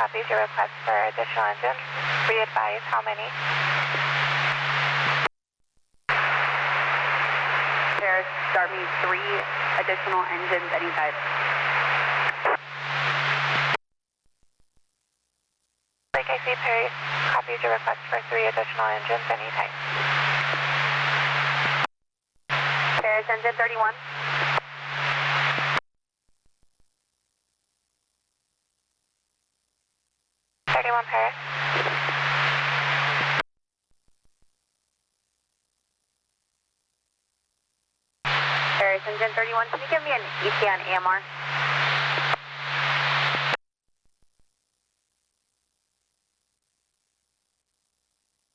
copies your request for additional engines. Re-advise how many. Paris, start me 3 additional engines anytime. Like I see, Paris, copies your request for 3 additional engines anytime. Paris, engine 31. Paris. Paris, engine 31, can you give me an ETA on AMR?